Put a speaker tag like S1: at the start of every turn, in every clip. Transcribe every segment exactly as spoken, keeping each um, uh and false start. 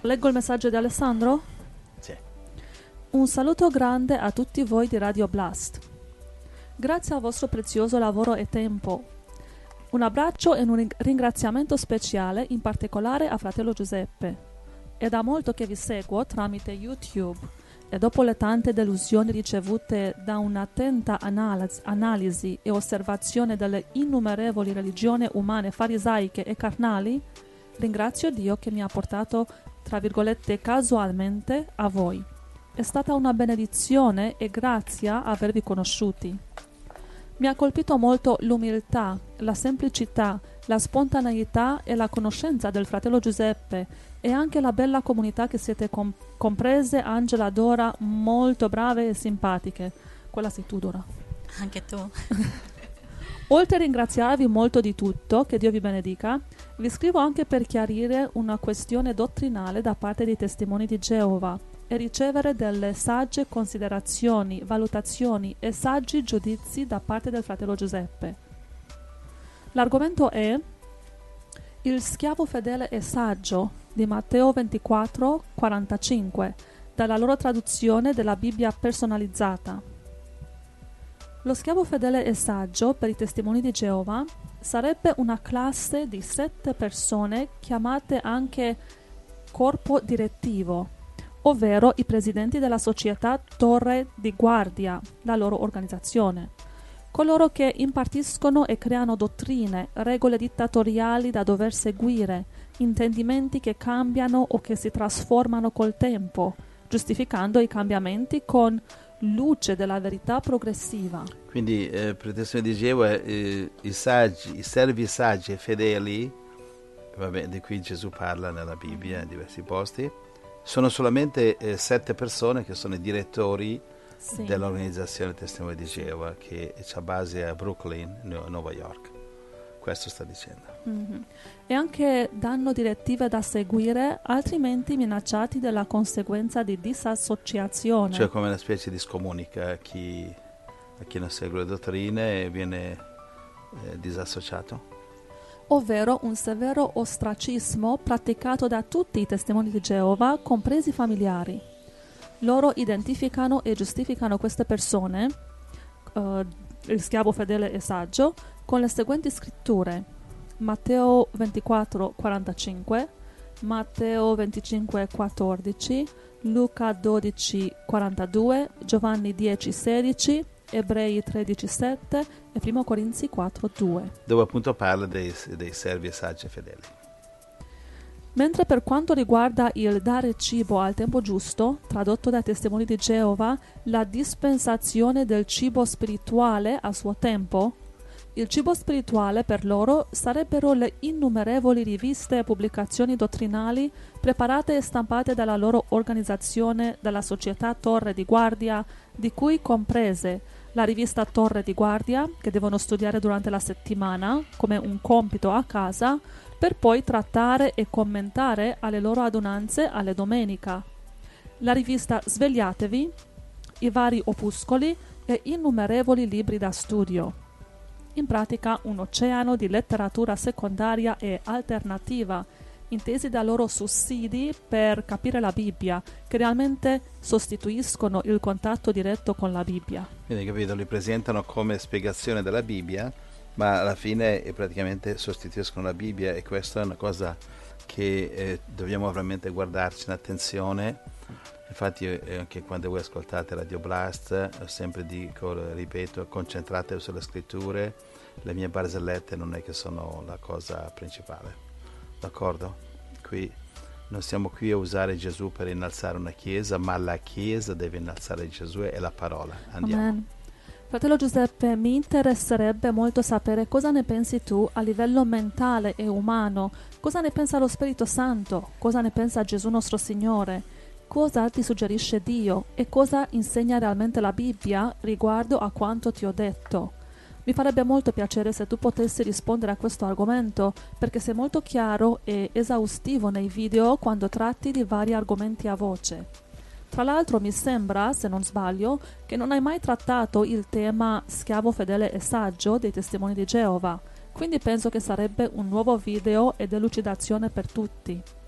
S1: Leggo il messaggio di Alessandro?
S2: Sì.
S1: Un saluto grande a tutti voi di Radio Blast. Grazie al vostro prezioso lavoro e tempo. Un abbraccio e un ringraziamento speciale, in particolare a fratello Giuseppe. È da molto che vi seguo tramite YouTube e dopo le tante delusioni ricevute da un'attenta analisi, analisi e osservazione delle innumerevoli religioni umane farisaiche e carnali, ringrazio Dio che mi ha portato, tra virgolette, casualmente a voi. È stata una benedizione e grazia avervi conosciuti. Mi ha colpito molto l'umiltà, la semplicità, la spontaneità e la conoscenza del fratello Giuseppe e anche la bella comunità che siete com- comprese, Angela, Dora, molto brave e simpatiche. Quella sei tu, Dora.
S3: Anche tu.
S1: Oltre a ringraziarvi molto di tutto, che Dio vi benedica, vi scrivo anche per chiarire una questione dottrinale da parte dei testimoni di Geova e ricevere delle sagge considerazioni, valutazioni e saggi giudizi da parte del fratello Giuseppe. L'argomento è il schiavo fedele e saggio di Matteo ventiquattro quarantacinque, dalla loro traduzione della Bibbia personalizzata. Lo schiavo fedele e saggio per i testimoni di Geova sarebbe una classe di sette persone chiamate anche corpo direttivo, ovvero i presidenti della società Torre di Guardia, la loro organizzazione. Coloro che impartiscono e creano dottrine, regole dittatoriali da dover seguire, intendimenti che cambiano o che si trasformano col tempo, giustificando i cambiamenti con luce della verità progressiva.
S2: Quindi, eh, per il testimone di Geova, eh, i saggi, i servi saggi e fedeli, vabbè, di cui Gesù parla nella Bibbia in diversi posti, sono solamente eh, sette persone che sono i direttori sì. dell'organizzazione Testimoni di Geova, che ha base a Brooklyn, Nuova York. Questo sta dicendo.
S1: Mm-hmm. E anche danno direttive da seguire, altrimenti minacciati dalla conseguenza di disassociazione.
S2: Cioè come una specie di scomunica a chi, a chi non segue le dottrine e viene eh, disassociato.
S1: Ovvero un severo ostracismo praticato da tutti i testimoni di Geova, compresi i familiari. Loro identificano e giustificano queste persone, uh, il schiavo fedele e saggio, con le seguenti scritture: Matteo ventiquattro quarantacinque, Matteo venticinque quattordici, Luca dodici quarantadue, Giovanni dieci sedici, Ebrei tredici sette e primo Corinzi quattro due,
S2: dove appunto parla dei, dei servi e saggi e fedeli.
S1: Mentre per quanto riguarda il dare cibo al tempo giusto, tradotto dai testimoni di Geova, la dispensazione del cibo spirituale a suo tempo, il cibo spirituale per loro sarebbero le innumerevoli riviste e pubblicazioni dottrinali preparate e stampate dalla loro organizzazione, dalla società Torre di Guardia, di cui comprese la rivista Torre di Guardia, che devono studiare durante la settimana come un compito a casa, per poi trattare e commentare alle loro adunanze alle domenica, la rivista Svegliatevi, i vari opuscoli e innumerevoli libri da studio. In pratica un oceano di letteratura secondaria e alternativa, intesi da loro sussidi per capire la Bibbia, che realmente sostituiscono il contatto diretto con la Bibbia.
S2: Quindi, capito, li presentano come spiegazione della Bibbia, ma alla fine eh, praticamente sostituiscono la Bibbia, e questa è una cosa che eh, dobbiamo veramente guardarci in attenzione. Infatti eh, anche quando voi ascoltate Radio Blast eh, sempre dico, ripeto, concentratevi sulle scritture. Le mie barzellette non è che sono la cosa principale, d'accordo? Qui non siamo qui a usare Gesù per innalzare una chiesa, ma la chiesa deve innalzare Gesù e la parola. Andiamo.
S1: Amen. Fratello Giuseppe, mi interesserebbe molto sapere cosa ne pensi tu a livello mentale e umano, cosa ne pensa lo Spirito Santo, cosa ne pensa Gesù nostro Signore, cosa ti suggerisce Dio e cosa insegna realmente la Bibbia riguardo a quanto ti ho detto. Mi farebbe molto piacere se tu potessi rispondere a questo argomento, perché sei molto chiaro e esaustivo nei video quando tratti di vari argomenti a voce. Tra l'altro mi sembra, se non sbaglio, che non hai mai trattato il tema schiavo fedele e saggio dei testimoni di Geova, quindi penso che sarebbe un nuovo video ed elucidazione per tutti.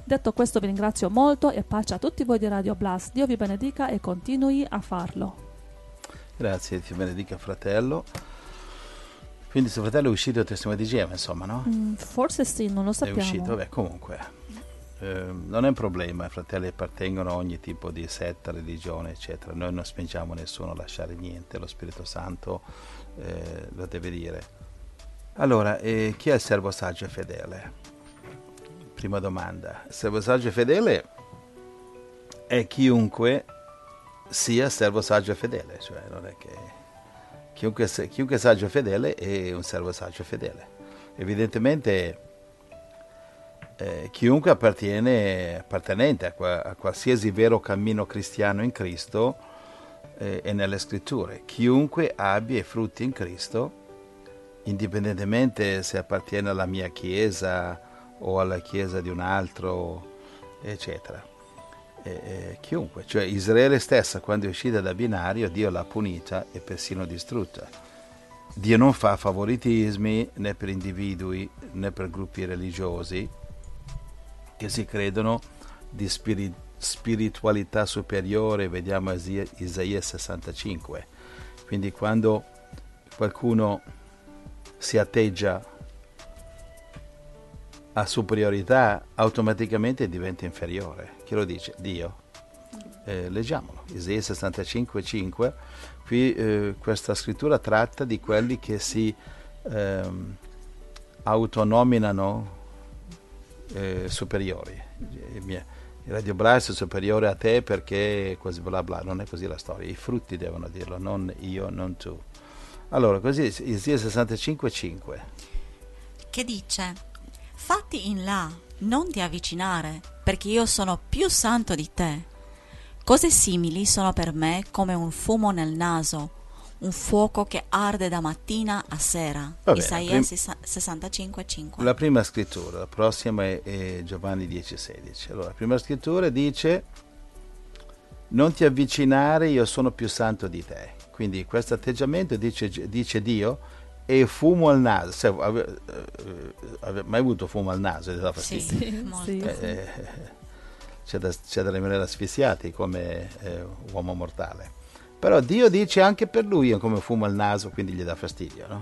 S1: Detto questo vi ringrazio molto e pace a tutti voi di Radio Blast. Dio vi benedica e continui a farlo.
S2: Grazie, ti benedica fratello. Quindi suo fratello è uscito il testimone di Geova, insomma, no?
S1: Mm, forse sì, non lo sappiamo.
S2: È uscito, vabbè, comunque. Eh, non è un problema, i fratelli appartengono a ogni tipo di setta, religione, eccetera. Noi non spingiamo nessuno a lasciare niente, lo Spirito Santo eh, lo deve dire. Allora, eh, chi è il servo saggio e fedele? Prima domanda. Il servo saggio e fedele è chiunque sia servo saggio e fedele, cioè non è che chiunque, chiunque saggio e fedele è un servo saggio e fedele. Evidentemente eh, chiunque appartiene appartenente a, qua, a qualsiasi vero cammino cristiano in Cristo eh, e nelle scritture, chiunque abbia i frutti in Cristo, indipendentemente se appartiene alla mia chiesa o alla chiesa di un altro, eccetera. Eh, eh, chiunque, cioè Israele stessa, quando è uscita da binario, Dio l'ha punita e persino distrutta. Dio non fa favoritismi né per individui né per gruppi religiosi che si credono di spiri- spiritualità superiore. Vediamo Isaia sessantacinque. Quindi quando qualcuno si atteggia a superiorità, automaticamente diventa inferiore. Chi lo dice? Dio. Eh, leggiamolo, Isaia sessantacinque cinque. Qui eh, questa scrittura tratta di quelli che si ehm, autonominano eh, superiori. Il, mio, il Radio Blast è superiore a te perché così bla bla. Non è così la storia, i frutti devono dirlo, non io, non tu. Allora, così Isaia sessantacinque cinque.
S3: Che dice: fatti in là, non ti avvicinare, perché io sono più santo di te. Cose simili sono per me come un fumo nel naso, un fuoco che arde da mattina a sera.
S2: Bene,
S3: Isaia
S2: prim-
S3: sessantacinque cinque.
S2: La prima scrittura, la prossima è, è Giovanni dieci sedici. Allora, la prima scrittura dice: non ti avvicinare, io sono più santo di te. Quindi questo atteggiamento dice, dice Dio, e fumo al naso. Se, ave, ave, mai avuto fumo al naso? Ti dà fastidio?
S3: Sì, sì, molto.
S2: Eh, eh, c'è, da, c'è da rimanere asfissiati come eh, uomo mortale. Però Dio dice anche per lui è come fumo al naso, quindi gli dà fastidio, no?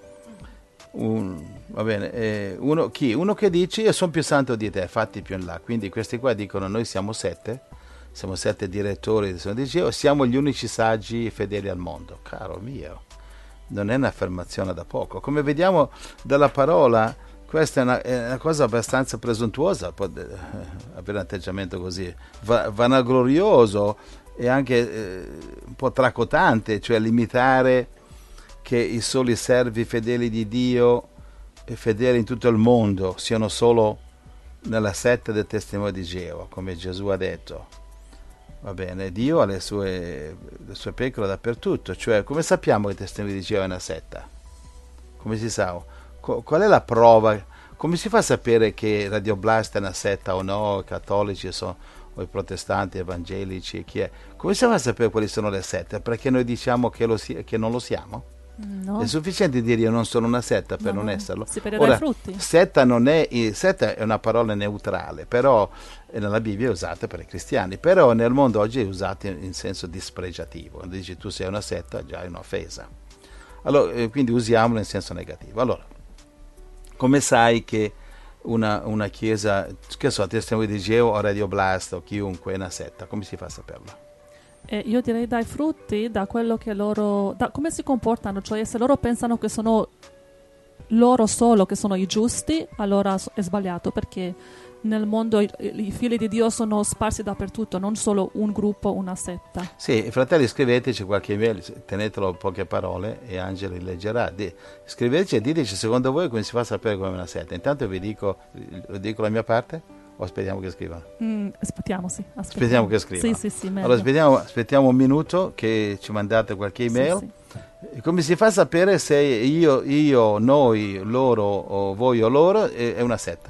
S2: Un, va bene, eh, uno, chi? Uno che dice io sono più santo di te, fatti più in là. Quindi questi qua dicono noi siamo sette, siamo sette direttori, dicevo, siamo gli unici saggi fedeli al mondo. Caro mio, non è un'affermazione da poco. Come vediamo dalla parola, questa è una, è una cosa abbastanza presuntuosa, avere un atteggiamento così va, vanaglorioso e anche eh, un po' tracotante, cioè limitare che i soli servi fedeli di Dio e fedeli in tutto il mondo siano solo nella setta del testimone di Geova, come Gesù ha detto. Va bene, Dio ha le sue, le sue pecore dappertutto, cioè come sappiamo che il testimone di Geova è una setta? Come si sa? Qual è la prova? Come si fa a sapere che Radio Blast è una setta o no, i cattolici sono, o i protestanti, evangelici, chi è? Come si fa a sapere quali sono le sette? Perché noi diciamo che, lo si, che non lo siamo?
S1: No.
S2: È sufficiente dire io non sono una setta per
S1: no,
S2: non esserlo.
S1: Si vede dai frutti.
S2: Setta non è, setta è una parola neutrale, però nella Bibbia è usata per i cristiani, però nel mondo oggi è usata in, in senso dispregiativo. Quando dici tu sei una setta, già è un'offesa. Allora, eh, quindi usiamolo in senso negativo. Allora, come sai che una, una chiesa, che so, Testimone di Geova o Radio Blast o chiunque è una setta? Come si fa a saperlo?
S1: Eh, io direi dai frutti, da quello che loro, da come si comportano, cioè se loro pensano che sono loro solo che sono i giusti, allora è sbagliato, perché nel mondo i, i figli di Dio sono sparsi dappertutto, non solo un gruppo, una setta.
S2: Sì, fratelli, scriveteci qualche email, tenetelo in poche parole e Angelo leggerà. Di, scriveteci e diteci secondo voi come si fa a sapere come è una setta. Intanto vi dico, dico la mia parte. O aspettiamo che scrivano?
S1: Mm, aspettiamo, sì. Aspettiamo.
S2: Aspettiamo che scrivano.
S1: Sì, sì, sì, meglio.
S2: Allora aspettiamo, aspettiamo un minuto che ci mandate qualche email.
S1: Sì,
S2: sì. Come si fa a sapere se io, io, noi, loro o voi o loro è, è una setta?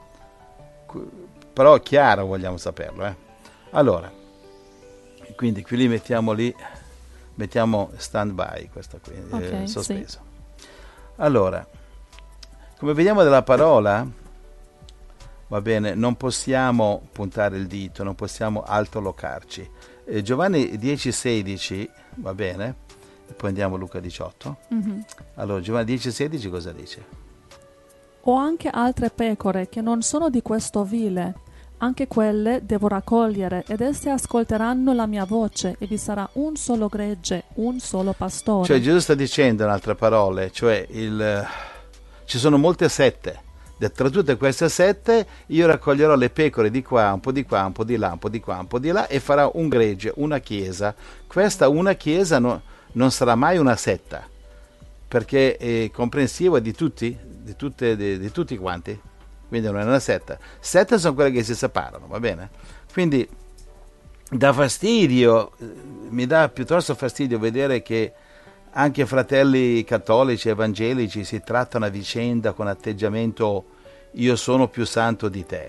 S2: Però chiaro vogliamo saperlo. Eh? Allora, quindi qui li mettiamo lì, mettiamo stand by, questa qui,
S1: okay,
S2: eh, sospeso.
S1: Sì.
S2: Allora, come vediamo dalla parola, va bene, non possiamo puntare il dito, non possiamo altolocarci. Eh, Giovanni dieci sedici, va bene, e poi andiamo a Luca diciotto.
S1: Mhm.
S2: Allora, Giovanni dieci sedici cosa dice?
S1: Ho anche altre pecore che non sono di questo vile. Anche quelle devo raccogliere, ed esse ascolteranno la mia voce, e vi sarà un solo gregge, un solo pastore.
S2: Cioè Gesù sta dicendo, in altre parole, cioè il, ci sono molte sette. Tra tutte queste sette io raccoglierò le pecore di qua, un po' di qua, un po' di là, un po' di qua, un po' di là, e farà un gregge, una chiesa. Questa una chiesa no, non sarà mai una setta, perché è comprensiva di tutti, di, tutte, di, di tutti quanti. Quindi non è una setta. Sette sono quelle che si separano, va bene? Quindi dà fastidio, mi dà piuttosto fastidio vedere che anche fratelli cattolici, evangelici si trattano a vicenda con atteggiamento io sono più santo di te.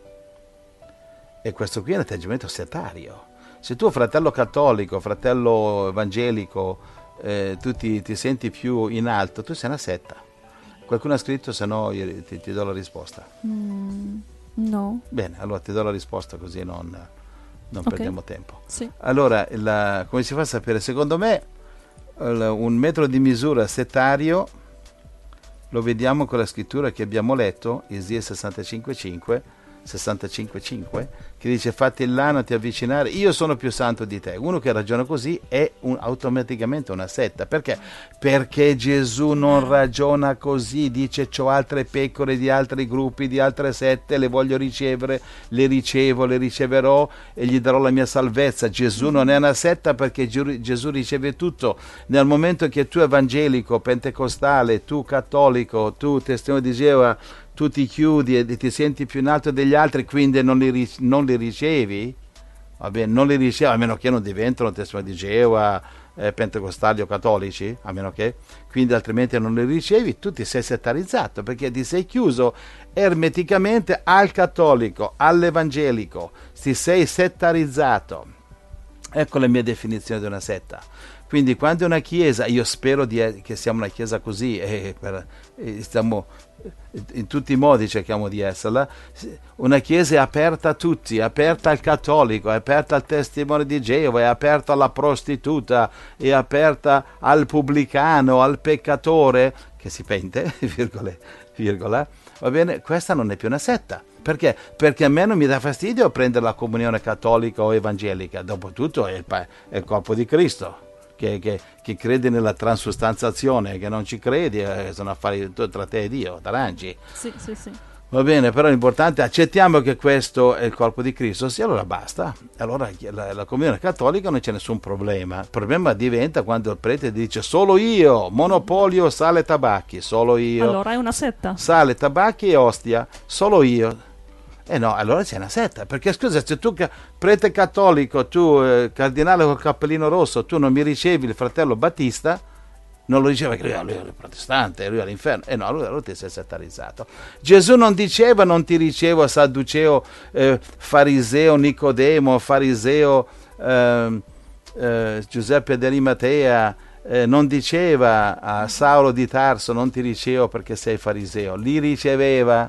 S2: E questo qui è un atteggiamento settario. Se tu fratello cattolico, fratello evangelico, eh, tu ti, ti senti più in alto, tu sei una setta. Qualcuno ha scritto, se no io ti, ti do la risposta.
S1: Mm, no.
S2: Bene, allora ti do la risposta così non, non
S1: Ok.
S2: perdiamo tempo.
S1: Sì.
S2: Allora, la, come si fa a sapere? Secondo me il- un metro di misura settario lo vediamo con la scrittura che abbiamo letto, Isaia sessantacinque cinque, sessantacinque cinque, che dice fatti là, non ti avvicinare, io sono più santo di te. Uno che ragiona così è un, automaticamente una setta. Perché? Perché Gesù non ragiona così, dice c'ho altre pecore di altri gruppi, di altre sette, le voglio ricevere, le ricevo, le riceverò e gli darò la mia salvezza. Gesù non è una setta, perché Giu- Gesù riceve tutto. Nel momento che tu evangelico, pentecostale, tu cattolico, tu testimone di Geova, tu ti chiudi e ti senti più in alto degli altri, quindi non li, ri- non li ricevi, va bene, non li ricevi, a meno che non diventano testimoni di Geova, eh, pentecostali o cattolici, a meno che, quindi altrimenti non li ricevi, tu ti sei settarizzato, perché ti sei chiuso ermeticamente al cattolico, all'evangelico, ti sei settarizzato. Ecco la mia definizione di una setta. Quindi quando è una chiesa, io spero di, che siamo una chiesa così, e, per, e stiamo in tutti i modi cerchiamo di esserla, una chiesa è aperta a tutti, è aperta al cattolico, è aperta al testimone di Geova, è aperta alla prostituta, è aperta al pubblicano, al peccatore che si pente, virgole, virgola, va bene, questa non è più una setta. Perché? Perché a me non mi dà fastidio prendere la comunione cattolica o evangelica, dopotutto è il, è il corpo di Cristo. Che, che, che crede nella transustanziazione, che non ci credi, eh, sono affari tra te e Dio, t'arrangi.
S1: Sì, sì, sì.
S2: Va bene, però l'importante è accettiamo che questo è il corpo di Cristo, sì, allora basta. Allora la, la comunione cattolica non c'è nessun problema. Il problema diventa quando il prete dice solo io, monopolio sale e tabacchi, solo io.
S1: Allora è una setta.
S2: Sale, tabacchi e ostia, solo io. Eh no, allora c'è una setta, perché scusa, se tu prete cattolico, tu eh, cardinale col cappellino rosso, tu non mi ricevi il fratello Battista, non lo diceva che lui, lui era protestante, lui era all'inferno, e eh no, allora, allora ti sei settarizzato. Gesù non diceva non ti ricevo sadduceo, eh, fariseo Nicodemo, fariseo eh, eh, Giuseppe d'Arimatea, eh, non diceva a Saulo di Tarso non ti ricevo perché sei fariseo, li riceveva.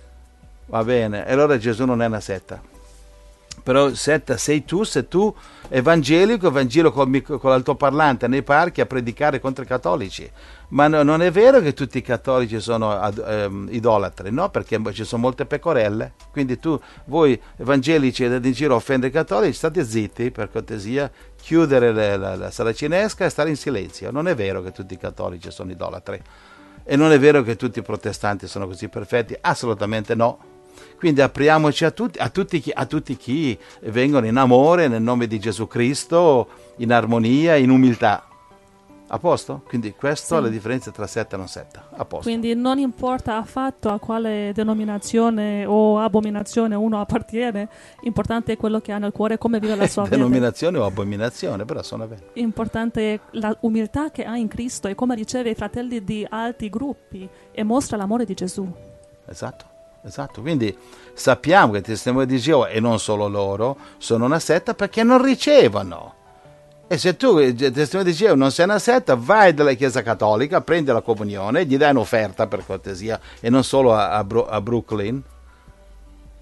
S2: Va bene, e allora Gesù non è una setta. Però setta sei tu, se tu evangelico, evangelo con, con l'altoparlante nei parchi a predicare contro i cattolici. Ma no, non è vero che tutti i cattolici sono ad, ehm, idolatri, no? Perché ci sono molte pecorelle. Quindi tu, voi evangelici andate in giro a offendere i cattolici, state zitti, per cortesia, chiudere le, la, la saracinesca e stare in silenzio. Non è vero che tutti i cattolici sono idolatri. E non è vero che tutti i protestanti sono così perfetti, assolutamente no. Quindi apriamoci a tutti, a tutti, chi, a tutti chi vengono in amore nel nome di Gesù Cristo, in armonia, in umiltà. A posto? Quindi questa
S1: Sì.
S2: è la differenza tra setta e non setta. A posto.
S1: Quindi non importa affatto a quale denominazione o abominazione uno appartiene, importante è quello che ha nel cuore, come vive la sua vita.
S2: Denominazione o abominazione, però sono vero.
S1: Importante è la umiltà che ha in Cristo e come riceve i fratelli di altri gruppi e mostra l'amore di Gesù.
S2: Esatto. Esatto, quindi sappiamo che i testimoni di Geova, e non solo loro, sono una setta perché non ricevono. E se tu, il testimone di Geova, non sei una setta, vai dalla Chiesa Cattolica, prendi la comunione, gli dai un'offerta per cortesia, e non solo a, a, Bru- a Brooklyn,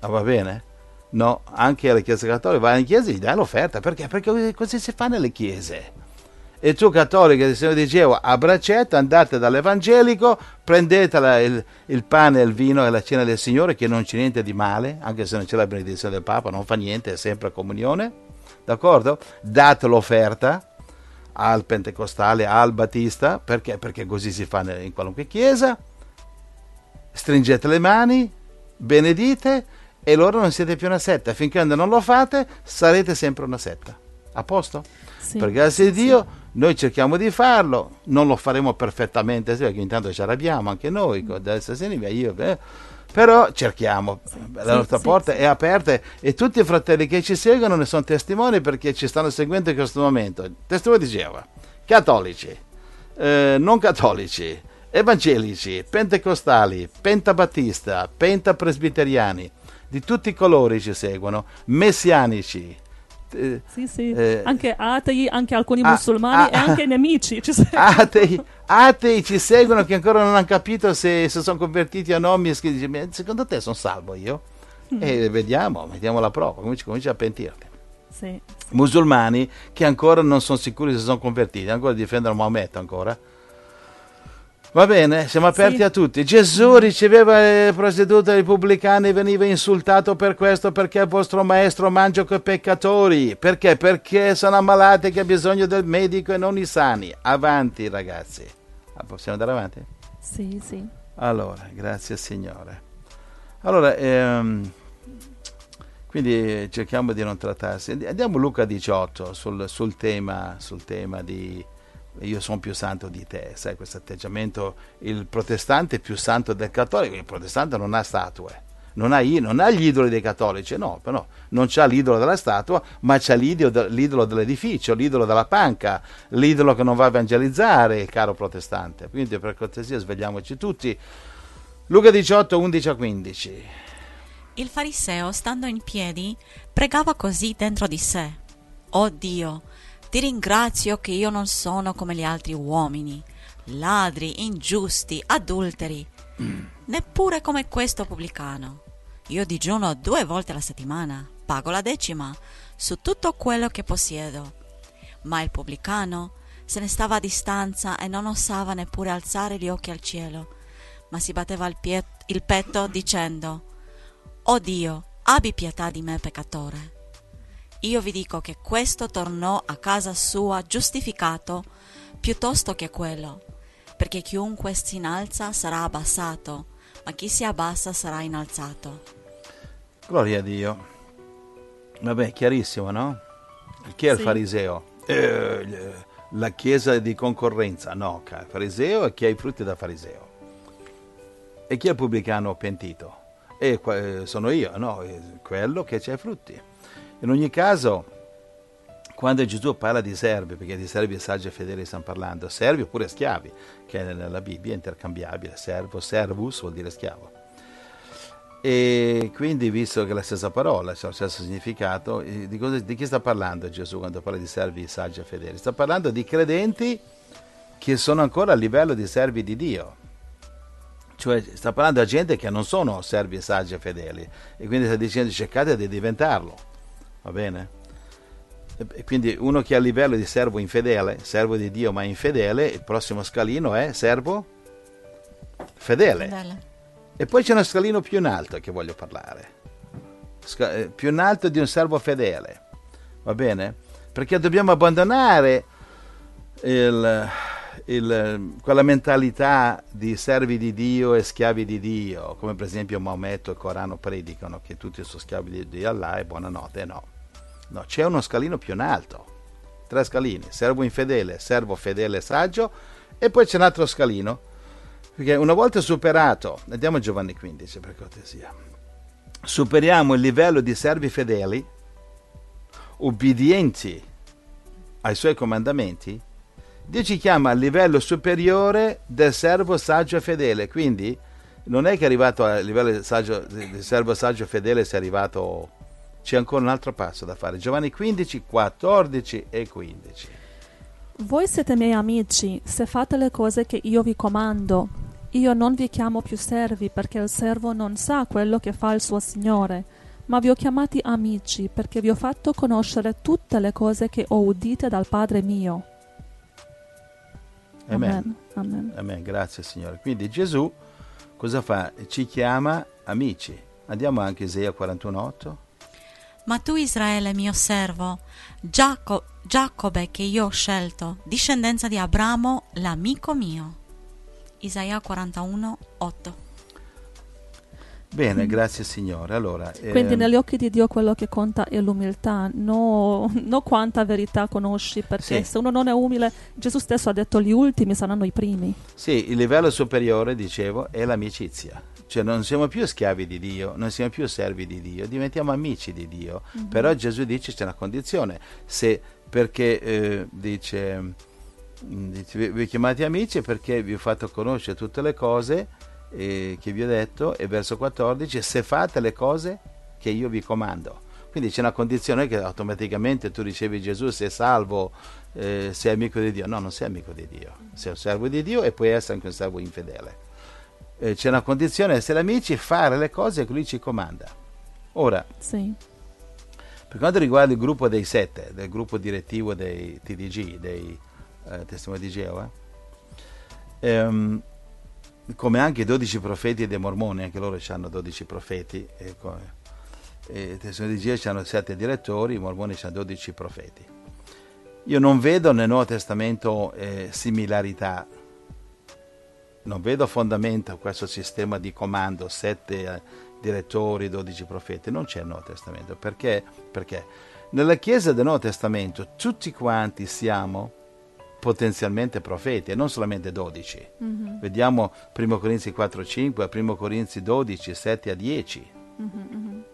S2: Ah, va bene? No, anche alle chiese cattoliche, vai in chiesa e gli dai l'offerta, perché? Perché così si fa nelle chiese. E tu cattolico del Signore di Geova, a braccetto, andate dall'evangelico, prendete la, il, il pane e il vino e la cena del Signore, che non c'è niente di male, anche se non c'è la benedizione del Papa, non fa niente, è sempre comunione, d'accordo? Date l'offerta al pentecostale, al battista, perché? Perché così si fa in qualunque chiesa, stringete le mani, benedite, e loro non siete più una setta. Finché non lo fate, sarete sempre una setta. A posto?
S1: Sì,
S2: per grazia di
S1: sì,
S2: Dio,
S1: sì.
S2: noi cerchiamo di farlo, non lo faremo perfettamente, perché intanto ci arrabbiamo anche noi, con destra e sinistra, io, eh, però cerchiamo, la
S1: sì,
S2: nostra
S1: sì,
S2: porta
S1: sì.
S2: è aperta e tutti i fratelli che ci seguono ne sono testimoni perché ci stanno seguendo in questo momento. Testimoni di Geova, cattolici, eh, non cattolici, evangelici, pentecostali, pentabattista, pentapresbiteriani, di tutti i colori ci seguono, messianici, eh,
S1: Sì, sì.
S2: eh,
S1: Anche atei, anche alcuni
S2: ah,
S1: musulmani
S2: ah,
S1: e anche i nemici ci seguono.
S2: atei, atei ci seguono che ancora non hanno capito se, se sono convertiti o no. Mi scrive, dice, secondo te sono salvo io?
S1: Mm.
S2: E vediamo, mettiamo la prova, cominci, cominci a pentirti.
S1: Sì, sì.
S2: Musulmani che ancora non sono sicuri se sono convertiti, ancora difendono Maometto ancora. Va bene, siamo aperti
S1: Sì.
S2: a tutti. Gesù riceveva le prostitute e i pubblicani e veniva insultato per questo, perché il vostro maestro mangia con i peccatori. Perché? Perché sono ammalati che ha bisogno del medico e non i sani. Avanti ragazzi. Ah, possiamo andare avanti?
S1: Sì, sì.
S2: Allora, grazie Signore. Allora, ehm, quindi cerchiamo di non trattarsi. Andiamo a Luca diciotto sul, sul tema, sul tema di io sono più santo di te, sai, questo atteggiamento, il protestante è più santo del cattolico. Il protestante non ha statue, non ha, non ha gli idoli dei cattolici, no, però non c'ha l'idolo della statua, ma c'ha l'idolo, l'idolo dell'edificio, l'idolo della panca, l'idolo che non va a evangelizzare, caro protestante. Quindi per cortesia svegliamoci tutti. Luca diciotto, undici a quindici.
S3: Il fariseo, stando in piedi, pregava così dentro di sé: «Oh Dio, ti ringrazio che io non sono come gli altri uomini, ladri, ingiusti, adulteri, neppure come questo pubblicano. Io digiuno due volte alla settimana, pago la decima su tutto quello che possiedo». Ma il pubblicano se ne stava a distanza e non osava neppure alzare gli occhi al cielo, ma si batteva il, pie- il petto dicendo: «Oh Dio, abbi pietà di me peccatore». Io vi dico che questo tornò a casa sua giustificato piuttosto che quello, perché chiunque si innalza sarà abbassato, ma chi si abbassa sarà innalzato.
S2: Gloria a Dio. Vabbè, chiarissimo, no? Chi è il
S1: Sì.
S2: fariseo? Eh, la chiesa di concorrenza? No, il fariseo è chi ha i frutti da fariseo. E chi è il pubblicano pentito? E sono io, no? Quello che c'ha i frutti. In ogni caso, quando Gesù parla di servi, perché di servi saggi e fedeli stiamo parlando, servi oppure schiavi, che nella Bibbia è intercambiabile, servo, servus vuol dire schiavo. E quindi, visto che è la stessa parola, c'è lo stesso significato, di, cosa, di chi sta parlando Gesù quando parla di servi saggi e fedeli? Sta parlando di credenti che sono ancora a livello di servi di Dio. Cioè sta parlando a gente che non sono servi saggi e fedeli, e quindi sta dicendo cercate di diventarlo. Va bene? E quindi uno che è a livello di servo infedele, servo di Dio ma infedele, il prossimo scalino è servo fedele.
S3: Fedele.
S2: E poi c'è uno scalino più in alto che voglio parlare. Sca- eh, più in alto di un servo fedele. Va bene? Perché dobbiamo abbandonare il, il, quella mentalità di servi di Dio e schiavi di Dio, come per esempio Maometto e il Corano predicano, che tutti sono schiavi di, di Allah e buonanotte. No. No, c'è uno scalino più in alto, tre scalini: servo infedele, servo fedele saggio, e poi c'è un altro scalino, perché una volta superato, andiamo a Giovanni quindici per cortesia, superiamo il livello di servi fedeli, ubbidienti ai suoi comandamenti, Dio ci chiama al livello superiore del servo saggio e fedele. Quindi non è che è arrivato al livello del, saggio, del servo saggio e fedele, si è arrivato... C'è ancora un altro passo da fare. Giovanni quindici, quattordici e quindici.
S1: Voi siete miei amici se fate le cose che io vi comando. Io non vi chiamo più servi, perché il servo non sa quello che fa il suo signore, ma vi ho chiamati amici perché vi ho fatto conoscere tutte le cose che ho udite dal Padre mio.
S2: Amen.
S1: Amen. Amen.
S2: Amen. Grazie Signore. Quindi Gesù cosa fa? Ci chiama amici. Andiamo anche a Isaia quarantuno otto.
S3: Ma tu Israele mio servo, Giaco- Giacobbe che io ho scelto, discendenza di Abramo, l'amico mio. Isaia quarantuno otto.
S2: Bene, grazie Signore. Allora,
S1: Quindi
S2: ehm,
S1: negli occhi di Dio quello che conta è l'umiltà, no, no quanta verità conosci, perché
S2: Sì.
S1: se uno non è umile, Gesù stesso ha detto gli ultimi saranno i primi.
S2: sì, il livello superiore, dicevo, è l'amicizia. Cioè non siamo più schiavi di Dio, non siamo più servi di Dio, diventiamo amici di Dio.
S1: Mhm.
S2: Però Gesù dice c'è una condizione, se perché eh, dice, dice vi, vi chiamate amici perché vi ho fatto conoscere tutte le cose eh, che vi ho detto, e verso quattordici, se fate le cose che io vi comando. Quindi c'è una condizione che automaticamente tu ricevi Gesù, sei salvo, eh, sei amico di Dio. No, non sei amico di Dio, sei un servo di Dio e puoi essere anche un servo infedele. Eh, c'è una condizione, essere amici, fare le cose che lui ci comanda. Ora,
S1: Sì.
S2: per quanto riguarda il gruppo dei sette, del gruppo direttivo dei T D G, dei eh, testimoni di Geova, ehm, come anche i dodici profeti dei Mormoni, anche loro hanno dodici profeti, e come, e i testimoni di Geova hanno sette direttori, i Mormoni hanno dodici profeti. Io non vedo nel Nuovo Testamento eh, similarità, non vedo fondamento a questo sistema di comando, sette eh, direttori, dodici profeti, non c'è nel Nuovo Testamento. Perché? Perché nella Chiesa del Nuovo Testamento tutti quanti siamo potenzialmente profeti, e non solamente dodici.
S1: Mhm.
S2: Vediamo primo Corinzi quattro cinque, primo Corinzi dodici, sette a dieci.
S1: Mhm, mhm.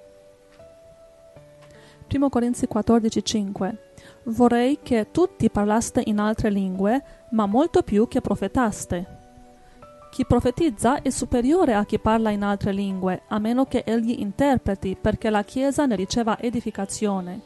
S1: Primo Corinzi quattordici cinque. Vorrei che tutti parlaste in altre lingue, ma molto più che profetaste. Chi profetizza è superiore a chi parla in altre lingue, a meno che egli interpreti, perché la Chiesa ne riceva edificazione.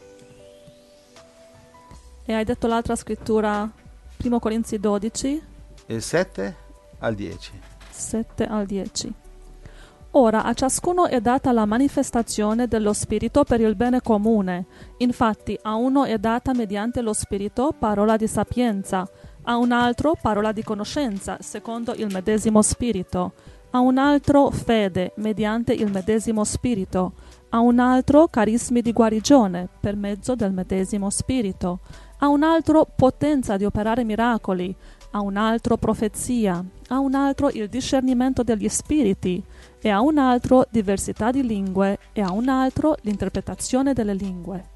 S1: E hai detto l'altra scrittura, primo Corinzi dodici,
S2: E sette al dieci.
S1: sette al dieci. Ora a ciascuno è data la manifestazione dello Spirito per il bene comune. Infatti a uno è data mediante lo Spirito parola di sapienza, a un altro parola di conoscenza, secondo il medesimo Spirito, a un altro fede, mediante il medesimo Spirito, a un altro carismi di guarigione, per mezzo del medesimo Spirito, a un altro potenza di operare miracoli, a un altro profezia, a un altro il discernimento degli spiriti, e a un altro diversità di lingue, e a un altro l'interpretazione delle lingue.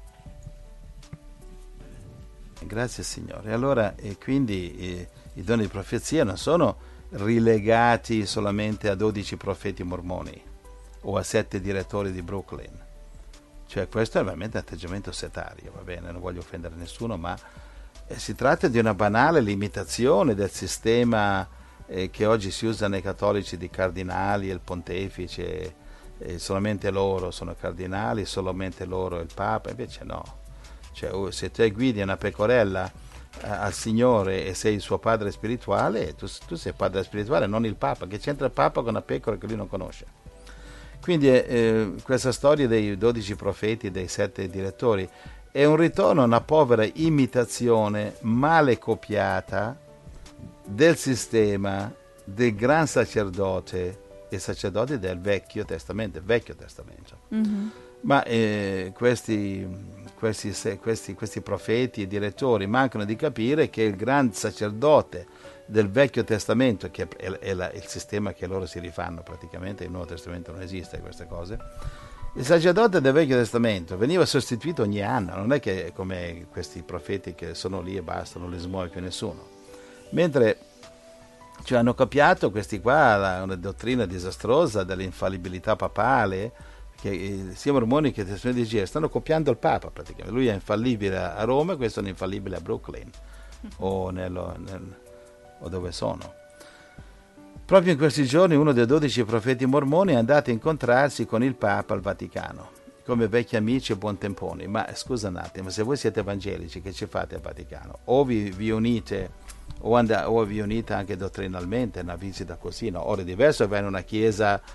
S2: Grazie Signore. Allora, e quindi eh, i doni di profezia non sono rilegati solamente a dodici profeti mormoni o a sette direttori di Brooklyn. Cioè questo è veramente un atteggiamento setario, va bene, non voglio offendere nessuno, ma eh, si tratta di una banale limitazione del sistema eh, che oggi si usa nei cattolici di cardinali e il pontefice, eh, solamente loro sono cardinali, solamente loro è il Papa, invece no. Cioè, se te guidi una pecorella eh, al Signore e sei il suo padre spirituale, tu, tu sei padre spirituale, non il Papa. Che c'entra il Papa con una pecora che lui non conosce? Quindi eh, questa storia dei dodici profeti e dei sette direttori è un ritorno a una povera imitazione male copiata del sistema del gran sacerdote e sacerdoti del Vecchio Testamento, Vecchio Testamento.
S1: Mm-hmm.
S2: Ma eh, questi, questi, questi, questi profeti e direttori mancano di capire che il gran sacerdote del Vecchio Testamento, che è, è la, il sistema che loro si rifanno praticamente, il Nuovo Testamento non esiste queste cose, il sacerdote del Vecchio Testamento veniva sostituito ogni anno, non è che come questi profeti che sono lì e basta, non li smuove più nessuno. Mentre cioè, hanno copiato questi qua la, una dottrina disastrosa dell'infallibilità papale, che sia mormoni che testimoni di Geova stanno copiando il Papa praticamente. Lui è infallibile a Roma e questo è infallibile a Brooklyn o, nello, nel, o dove sono. Proprio in questi giorni uno dei dodici profeti mormoni è andato a incontrarsi con il Papa al Vaticano come vecchi amici e buontemponi. Ma scusa un attimo, se voi siete evangelici, che ci fate al Vaticano? O vi, vi unite o, and- o vi unite anche dottrinalmente, una visita così, no? Ora è diverso vai in una chiesa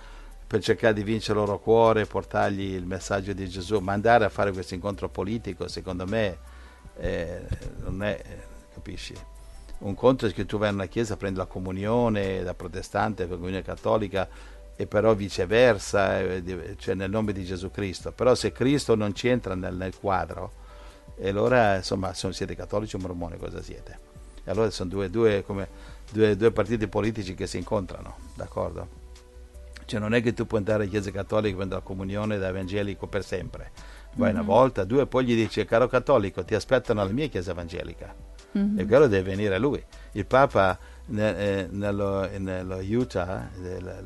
S2: per cercare di vincere il loro cuore, portargli il messaggio di Gesù, ma andare a fare questo incontro politico, secondo me, eh, non è, capisci? Un conto è che tu vai in una chiesa, prendi la comunione da protestante, la comunione cattolica, e però viceversa, eh, cioè nel nome di Gesù Cristo. Però se Cristo non ci entra nel, nel quadro, e allora, insomma, sono, siete cattolici o mormoni, cosa siete? E allora sono due, due, come, due, due partiti politici che si incontrano, d'accordo? Cioè non è che tu puoi andare alle chiese cattoliche, prendere la comunione da evangelico per sempre. Vai mm-hmm. una volta, due, poi gli dici: caro cattolico, ti aspettano alla mia chiesa evangelica. Mm-hmm. E quello deve venire lui. Il Papa ne, eh, nello, nello Utah, del,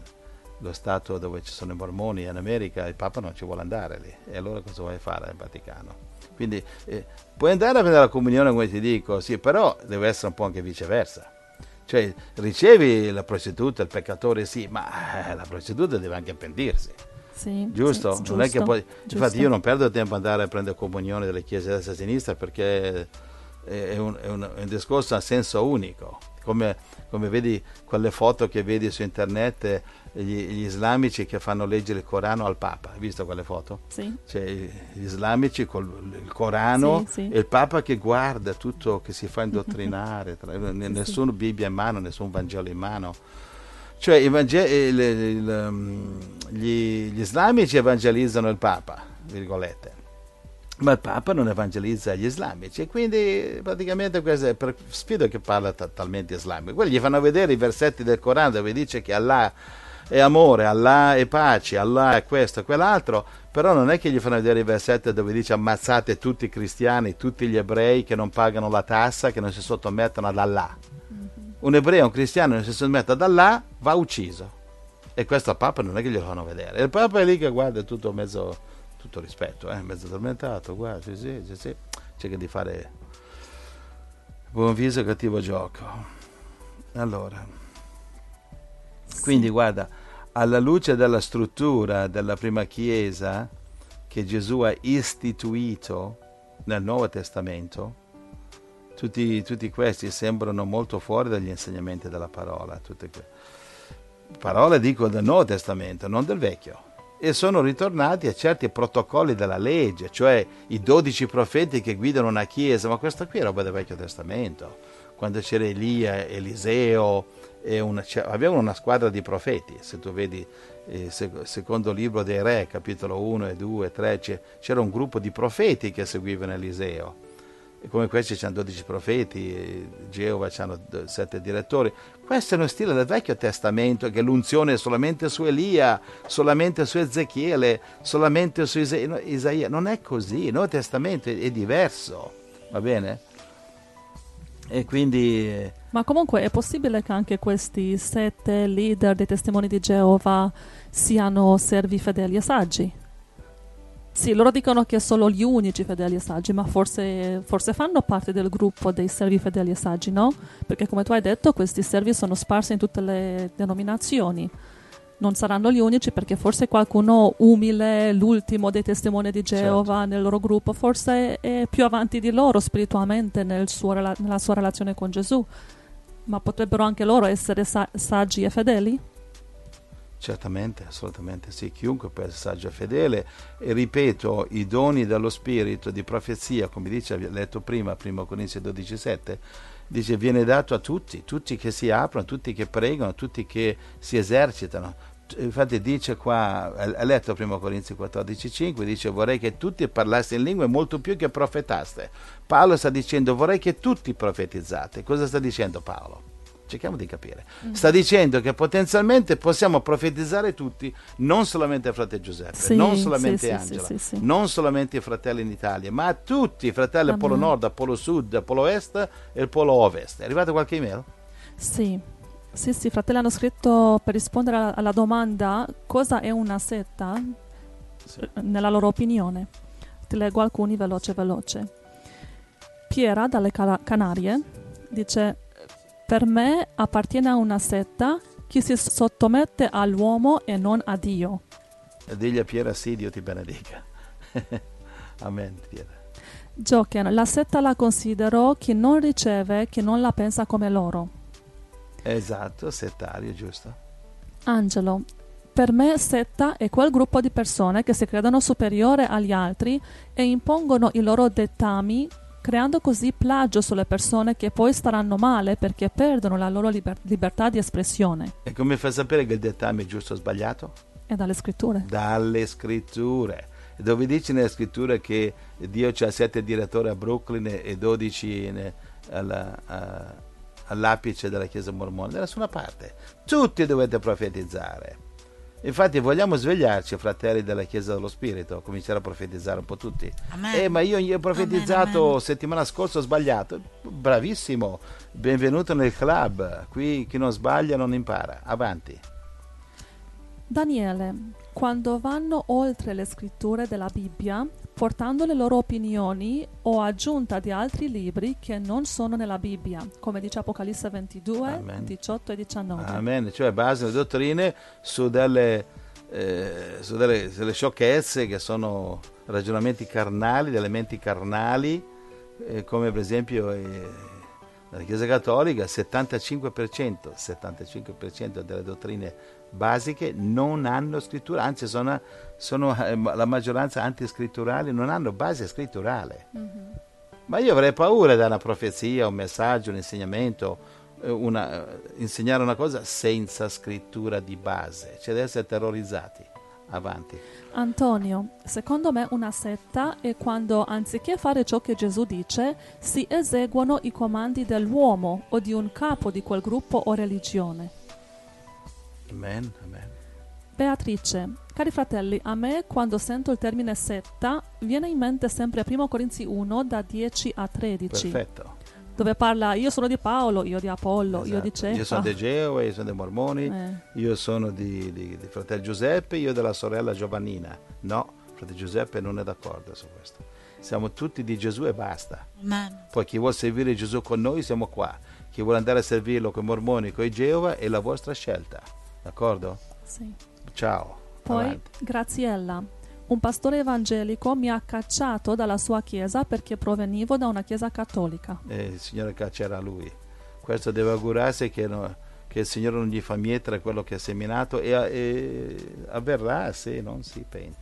S2: lo stato dove ci sono i mormoni in America, il Papa non ci vuole andare lì. E allora cosa vuoi fare al Vaticano? Quindi eh, puoi andare a prendere la comunione, come ti dico, sì, però deve essere un po' anche viceversa. Cioè, ricevi la prostituta, il peccatore, sì, ma eh, la prostituta deve anche pentirsi.
S1: Sì,
S2: giusto?
S1: sì,
S2: non
S1: giusto,
S2: è che poi,
S1: giusto.
S2: Infatti io non perdo tempo ad andare a prendere comunione delle chiese destra e sinistra, perché è un, è, un, è un discorso a senso unico. Come, come vedi quelle foto che vedi su internet, gli, gli islamici che fanno leggere il Corano al Papa, hai visto quelle foto?
S1: Sì.
S2: Cioè gli islamici con il Corano,
S1: sì, sì.
S2: e il Papa che guarda tutto, che si fa indottrinare, tra, nessun sì. Bibbia in mano, nessun Vangelo in mano. Cioè i Vangeli, il, il, gli, gli islamici evangelizzano il Papa, virgolette, ma il Papa non evangelizza gli islamici, e quindi praticamente questo è per sfido che parla t- talmente islamico. Quelli gli fanno vedere i versetti del Corano dove dice che Allah è amore, Allah è pace, Allah è questo e quell'altro, però non è che gli fanno vedere i versetti dove dice ammazzate tutti i cristiani, tutti gli ebrei che non pagano la tassa, che non si sottomettono ad Allah. Mm-hmm. Un ebreo, un cristiano non si sottomette ad Allah, va ucciso. E questo al Papa non è che glielo fanno vedere. E il Papa è lì che guarda tutto mezzo, tutto rispetto, eh, mezzo addormentato, guarda, sì, sì, sì, sì. Cerca di fare buon viso e cattivo gioco. Allora, sì. Quindi guarda, alla luce della struttura della prima chiesa che Gesù ha istituito nel Nuovo Testamento, tutti, tutti questi sembrano molto fuori dagli insegnamenti della parola, tutte que- parole dico del Nuovo Testamento, non del Vecchio, e sono ritornati a certi protocolli della legge, cioè i dodici profeti che guidano una chiesa, ma questa qui è roba del Vecchio Testamento, quando c'era Elia, Eliseo, e una, avevano una squadra di profeti. Se tu vedi il eh, secondo libro dei Re, capitolo uno e due e tre, c'era un gruppo di profeti che seguivano Eliseo, e come questi c'hanno dodici profeti, Geova c'hanno sette direttori. Questo è uno stile del Vecchio Testamento, che l'unzione è solamente su Elia, solamente su Ezechiele, solamente su Isa- Isaia. Non è così, il Nuovo Testamento è diverso, va bene? E quindi...
S1: Ma comunque è possibile che anche questi sette leader dei testimoni di Geova siano servi fedeli e saggi? Sì, loro dicono che sono gli unici fedeli e saggi, ma forse, forse fanno parte del gruppo dei servi fedeli e saggi, no? Perché come tu hai detto, questi servi sono sparsi in tutte le denominazioni. Non saranno gli unici, perché forse qualcuno umile, l'ultimo dei testimoni di Geova, certo, nel loro gruppo, forse è più avanti di loro spiritualmente nel suo, nella sua relazione con Gesù. Ma potrebbero anche loro essere sa- saggi e fedeli?
S2: Certamente, assolutamente sì, chiunque può essere saggio e fedele, e ripeto, i doni dello spirito di profezia, come dice, abbiamo letto prima, primo Corinzi dodici sette, dice viene dato a tutti, tutti che si aprono, tutti che pregano, tutti che si esercitano. Infatti dice qua, hai letto primo Corinzi quattordici cinque, dice vorrei che tutti parlaste in lingue molto più che profetaste. Paolo sta dicendo vorrei che tutti profetizzate. Cosa sta dicendo Paolo? Cerchiamo di capire. Mm. Sta dicendo che potenzialmente possiamo profetizzare tutti, non solamente a fratello Giuseppe, sì, non solamente
S1: sì,
S2: Angela,
S1: sì, sì, sì.
S2: non solamente i fratelli in Italia, ma a tutti i fratelli, Polo Nord, Polo Sud, Polo Est e il Polo Ovest. È arrivata qualche email?
S1: Sì, sì, sì, fratelli hanno scritto per rispondere alla, alla domanda cosa è una setta, sì, nella loro opinione. Ti leggo alcuni veloce veloce. Piera dalle Canarie dice: per me appartiene a una setta chi si sottomette all'uomo e non a Dio.
S2: Digli a Piera sì, Dio ti benedica. Amen, Piera.
S1: Jochen, la setta la considero chi non riceve, chi non la pensa come loro.
S2: Esatto, settario, giusto.
S1: Angelo, Per me setta è quel gruppo di persone che si credono superiore agli altri e impongono i loro dettami, creando così plagio sulle persone che poi staranno male perché perdono la loro liber- libertà di espressione.
S2: E come fai a sapere che il dettame è giusto o sbagliato?
S1: E dalle scritture.
S2: Dalle scritture. Dove dice nelle scritture che Dio c'ha sette direttori a Brooklyn e dodici in, alla, a, all'apice della Chiesa mormone? Da nessuna parte. Tutti dovete profetizzare. Infatti vogliamo svegliarci, fratelli della Chiesa dello Spirito, cominciare a profetizzare un po' tutti.
S3: Amen.
S2: Eh, ma io gli ho profetizzato
S3: Amen, amen.
S2: settimana scorsa, ho sbagliato. Bravissimo, benvenuto nel club. Qui chi non sbaglia non impara. Avanti.
S1: Daniele, quando vanno oltre le scritture della Bibbia, portando le loro opinioni o aggiunta di altri libri che non sono nella Bibbia, come dice Apocalisse ventidue,
S2: Amen.
S1: diciotto e diciannove.
S2: Amen, cioè basano le dottrine su delle, eh, su delle, delle sciocchezze che sono ragionamenti carnali, delle menti carnali, eh, come per esempio eh, nella Chiesa Cattolica il settantacinque per cento, settantacinque per cento delle dottrine basiche non hanno scrittura, anzi sono, sono eh, la maggioranza antiscritturali, non hanno base scritturale. Mm-hmm. Ma io avrei paura da una profezia, un messaggio, un insegnamento, una, insegnare una cosa senza scrittura di base, cioè deve essere terrorizzati. Avanti.
S1: Antonio, secondo me una setta è quando anziché fare ciò che Gesù dice, si eseguono i comandi dell'uomo o di un capo di quel gruppo o religione.
S2: Amen, amen.
S1: Beatrice, cari fratelli, a me quando sento il termine setta viene in mente sempre primo Corinzi uno da dieci a tredici.
S2: Perfetto.
S1: Dove parla io sono di Paolo, io di Apollo,
S2: Esatto.
S1: io di Cefa.
S2: Io sono dei Geova, io sono dei Mormoni,
S1: Eh.
S2: io sono di, di, di fratello Giuseppe, io della sorella Giovannina. No, fratello Giuseppe non è d'accordo su questo. Siamo tutti di Gesù e basta.
S3: Amen.
S2: Poi chi vuole servire Gesù con noi siamo qua. Chi vuole andare a servirlo con i Mormoni, con i Geova è la vostra scelta. D'accordo?
S1: Sì.
S2: Ciao.
S1: Poi
S2: Avanti.
S1: Graziella. Un pastore evangelico mi ha cacciato dalla sua chiesa perché provenivo da una chiesa cattolica.
S2: E il Signore caccerà lui. Questo deve augurarsi che, no, che il Signore non gli fa mietere quello che ha seminato e, e avverrà se non si pente.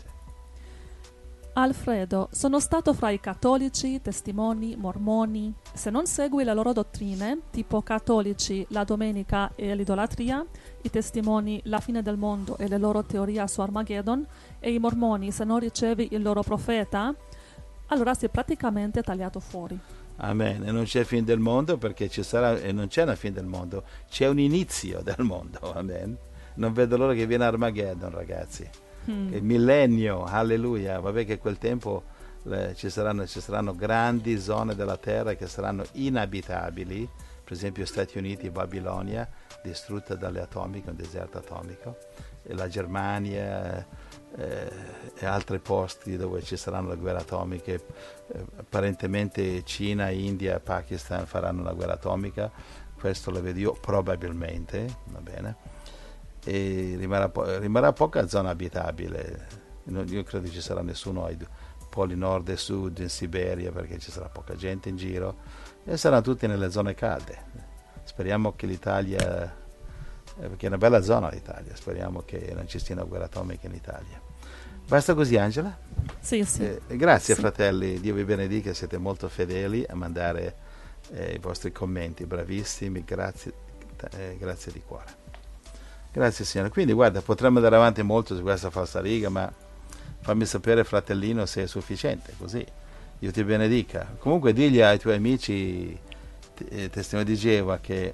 S1: Alfredo, sono stato fra i cattolici, testimoni, mormoni. Se non segui le loro dottrine, tipo cattolici, la domenica e l'idolatria, i testimoni, la fine del mondo e le loro teorie su Armageddon, e i mormoni, se non ricevi il loro profeta, allora sei praticamente tagliato fuori.
S2: Amen. E non c'è fine del mondo perché ci sarà, e non c'è una fine del mondo, c'è un inizio del mondo. Amen. Non vedo l'ora che viene Armageddon, ragazzi. Mm. Il millennio, alleluia. Vabbè che a quel tempo eh, ci, saranno, ci saranno grandi zone della terra che saranno inabitabili, per esempio Stati Uniti, Babilonia, distrutta dalle atomiche, un deserto atomico, e la Germania eh, e altri posti dove ci saranno le guerre atomiche. Eh, apparentemente Cina, India e Pakistan faranno una guerra atomica, questo lo vedo io probabilmente, va bene. E rimarrà, po- rimarrà poca zona abitabile. Non, io credo ci sarà nessuno ai poli nord e sud, in Siberia, perché ci sarà poca gente in giro e saranno tutti nelle zone calde. Speriamo che l'Italia, eh, perché è una bella zona l'Italia, speriamo che non ci sia una guerra atomica in Italia. Basta così, Angela?
S1: Sì, sì.
S2: Eh, grazie
S1: sì.
S2: Fratelli, Dio vi benedica, siete molto fedeli a mandare eh, i vostri commenti, bravissimi, grazie, eh, grazie di cuore. Grazie Signore. Quindi guarda, potremmo andare avanti molto su questa falsariga, ma fammi sapere, fratellino, se è sufficiente, così Dio ti benedica. Comunque digli ai tuoi amici eh, testimoni di Geova che,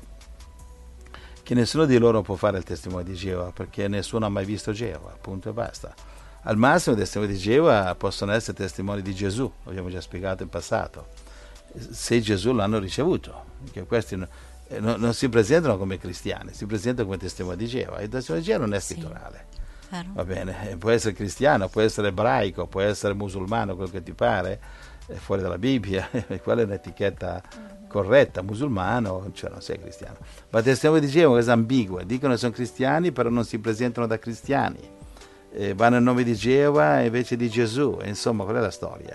S2: che nessuno di loro può fare il testimone di Geova, perché nessuno ha mai visto Geova, punto e basta. Al massimo i testimoni di Geova possono essere testimoni di Gesù, l'abbiamo già spiegato in passato, se Gesù l'hanno ricevuto, perché questi Non, non si presentano come cristiani, si presentano come testimoni di Geova. Il testimone di Geova non è scritturale. Sì, va bene, può essere cristiano, può essere ebraico, può essere musulmano, quello che ti pare, è fuori dalla Bibbia, quella è un'etichetta corretta, musulmano, cioè non sei cristiano. Ma il testimone di Geova è cosa ambigua, dicono che sono cristiani, però non si presentano da cristiani, eh, vanno in nome di Geova invece di Gesù, e insomma qual è la storia?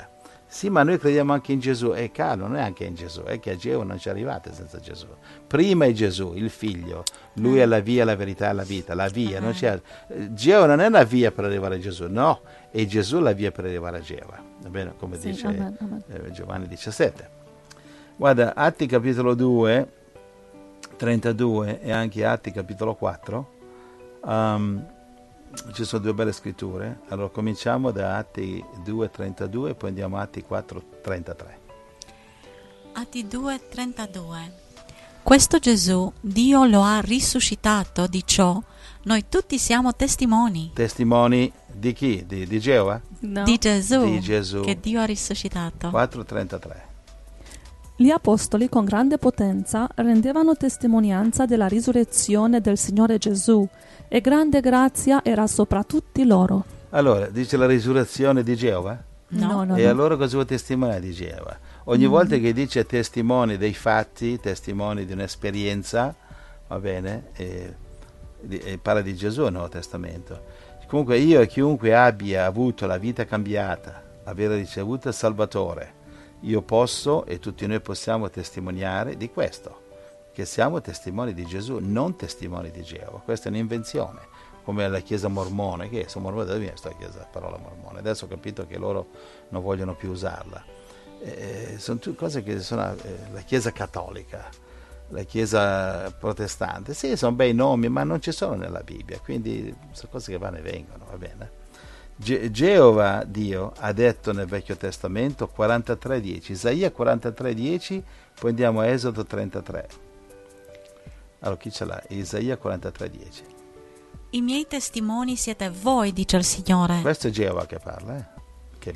S2: Sì, ma noi crediamo anche in Gesù. E caro, non è anche in Gesù, è che a Geova non ci arrivate senza Gesù. Prima è Gesù, il figlio. Lui è la via, la verità e la vita. La via, non c'è. Geova non è la via per arrivare a Gesù, no, è Gesù la via per arrivare a Geova. Va bene? Come
S1: Sì,
S2: dice
S1: amen, amen.
S2: eh, Giovanni diciassette. Guarda, Atti capitolo due, trentadue e anche Atti capitolo quattro. Um, ci sono due belle scritture. Allora cominciamo da Atti due trentadue e poi andiamo a Atti quattro trentatré.
S3: Atti due trentadue. Questo Gesù Dio lo ha risuscitato, di ciò noi tutti siamo testimoni.
S2: Testimoni di chi? Di, di Geova?
S1: No.
S3: Di Gesù,
S2: Di Gesù.
S3: che Dio ha risuscitato.
S2: quattro trentatré.
S1: Gli apostoli con grande potenza rendevano testimonianza della risurrezione del Signore Gesù e grande grazia era sopra tutti loro.
S2: Allora, dice la risurrezione di Geova?
S3: No.
S1: no,
S2: E
S1: no.
S2: allora cosa vuol testimoniare di Geova? Ogni
S1: Mm.
S2: volta che dice testimoni dei fatti, testimoni di un'esperienza, va bene, e, e parla di Gesù nel Nuovo Testamento. Comunque io e chiunque abbia avuto la vita cambiata, aver ricevuto il Salvatore, io posso e tutti noi possiamo testimoniare di questo, che siamo testimoni di Gesù, non testimoni di Geova. Questa è un'invenzione, come la Chiesa mormone, che sono mormone, da dove viene questa Chiesa, parola mormone? Adesso ho capito che loro non vogliono più usarla. Eh, sono tutte cose che sono eh, la Chiesa cattolica, la Chiesa protestante, sì, sono bei nomi, ma non ci sono nella Bibbia, quindi sono cose che vanno e vengono, va bene? Ge- Geova, Dio, ha detto nel Vecchio Testamento quarantatré dieci, Isaia quarantatré dieci, poi andiamo a Esodo trentatré. Allora, chi ce l'ha? Isaia quarantatré dieci.
S3: I miei testimoni siete voi, dice il Signore.
S2: Questo è Geova che parla, eh? Che...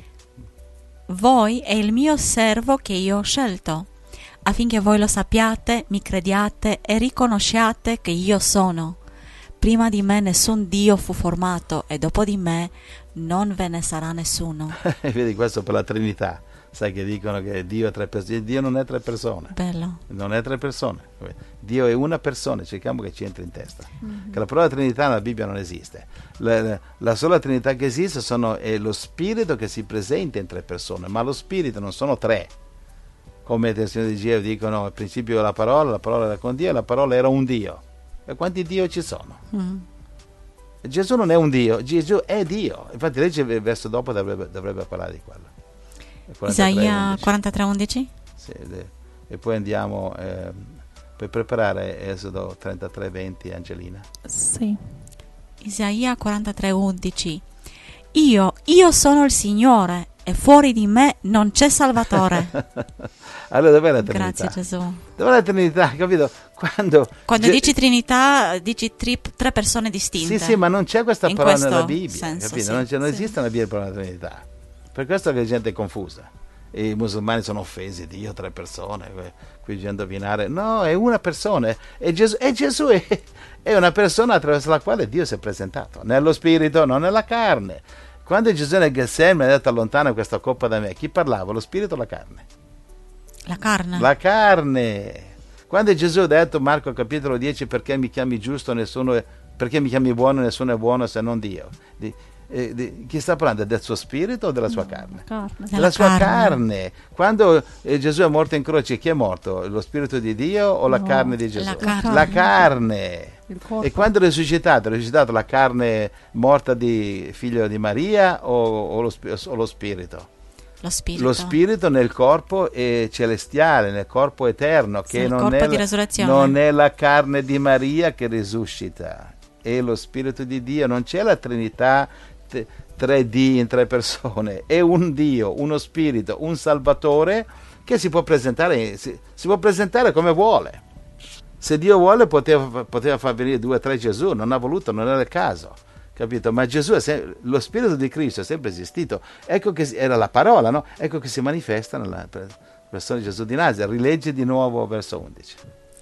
S3: Voi è il mio servo che io ho scelto, affinché voi lo sappiate, mi crediate e riconosciate che io sono. Prima di me nessun Dio fu formato e dopo di me non ve ne sarà nessuno.
S2: Vedi, questo per la Trinità. Sai che dicono che Dio è tre persone. Dio non è tre persone.
S3: Bello.
S2: Non è tre persone. Dio è una persona, cerchiamo che ci entri in testa. Mm-hmm. Che la parola Trinità nella Bibbia non esiste. La, la, la sola Trinità che esiste sono, è lo Spirito che si presenta in tre persone, ma lo Spirito non sono tre. Come i testimoni di Geova dicono, al principio la parola, la parola era con Dio e la parola era un Dio. E quanti Dio ci sono?
S3: Mm.
S2: Gesù non è un Dio, Gesù è Dio. Infatti legge il verso dopo, dovrebbe, dovrebbe parlare di quello.
S3: Isaia quarantatré undici?
S2: Sì, e poi andiamo eh, per preparare Esodo trentatré venti, Angelina.
S1: Sì.
S3: Isaia quarantatré undici. Io, io sono il Signore e fuori di me non c'è Salvatore.
S2: Allora dov'è la Trinità?
S3: Grazie Gesù.
S2: Dov'è la Trinità, capito? Quando,
S3: Quando
S2: ge-
S3: dici Trinità dici tri- tre persone distinte.
S2: Sì, sì, ma non c'è questa
S3: In
S2: parola
S3: questo
S2: nella Bibbia,
S3: senso,
S2: capito?
S3: sì,
S2: non, c'è, non
S3: sì.
S2: esiste nella Bibbia la parola Trinità. Per questo che la gente è confusa. E i musulmani sono offesi, Dio, tre persone, qui bisogna indovinare. No, è una persona. E Gesù, e Gesù è, è una persona attraverso la quale Dio si è presentato, nello spirito, non nella carne. Quando Gesù nel Getsemani ha detto allontana questa coppa da me, chi parlava? Lo spirito o la carne?
S3: La carne.
S2: La carne. Quando Gesù ha detto, Marco capitolo dieci, perché mi chiami giusto, nessuno è, perché mi chiami buono, nessuno è buono se non Dio. Di, eh, di, chi sta parlando? Del suo spirito o della sua
S1: No,
S2: carne?
S1: carne.
S2: Della
S3: Della
S2: sua carne.
S3: carne.
S2: Quando eh, Gesù è morto in croce, chi è morto? Lo spirito di Dio o la
S1: No,
S2: carne di Gesù?
S3: la carne.
S2: La carne.
S1: Il corpo.
S2: E quando è risuscitato, è risuscitato la carne morta di figlio di Maria o, o, lo, o lo spirito?
S3: Lo spirito.
S2: Lo spirito nel corpo è celestiale, nel corpo eterno, che
S3: Sì, il
S2: non,
S3: corpo
S2: è
S3: di
S2: la,
S3: resurrezione.
S2: non è la carne di Maria che risuscita, è lo spirito di Dio. Non c'è la Trinità t- tre D in tre persone, è un Dio, uno spirito, un Salvatore che si può presentare, si, si può presentare come vuole. Se Dio vuole poteva, poteva far venire due o tre Gesù, non ha voluto, non era il caso, capito? Ma Gesù, è sem- lo Spirito di Cristo è sempre esistito, ecco che si- era la parola, no? Ecco che si manifesta nella persona di Gesù di Nazareth. Rileggi di nuovo verso undici.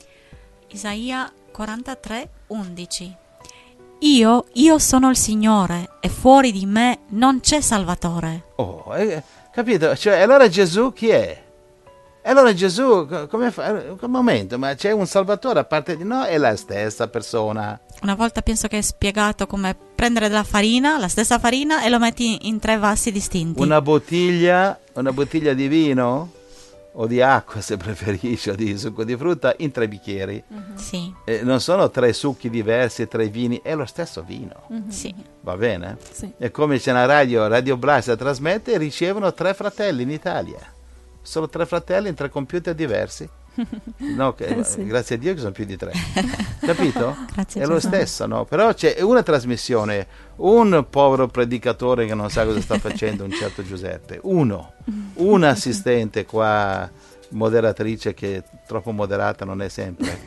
S3: Isaia quarantatré undici. Io, io sono il Signore e fuori di me non c'è Salvatore.
S2: Oh, eh, capito? Cioè, allora Gesù chi è? E allora Gesù, co- come fa? Un momento, ma c'è un Salvatore a parte di noi? È la stessa persona.
S3: Una volta penso che è spiegato come prendere della farina, la stessa farina, e lo metti in tre vassi distinti.
S2: Una bottiglia una bottiglia di vino o di acqua, se preferisci, o di succo di frutta in tre bicchieri.
S3: Mm-hmm. Sì.
S2: Eh, non sono tre succhi diversi, tre vini, è lo stesso vino.
S3: Mm-hmm. Sì.
S2: Va bene?
S1: Sì.
S2: È come c'è una radio, Radio Blast trasmette e ricevono tre fratelli in Italia. Sono tre fratelli in tre computer diversi. No, che,
S1: Eh sì.
S2: Grazie a Dio che sono più di tre. Capito?
S3: Grazie
S2: È
S3: a
S2: lo
S3: Gesù.
S2: stesso, no? Però c'è una trasmissione, un povero predicatore che non sa cosa sta facendo, un certo Giuseppe, uno, un assistente qua, moderatrice che troppo moderata non è sempre.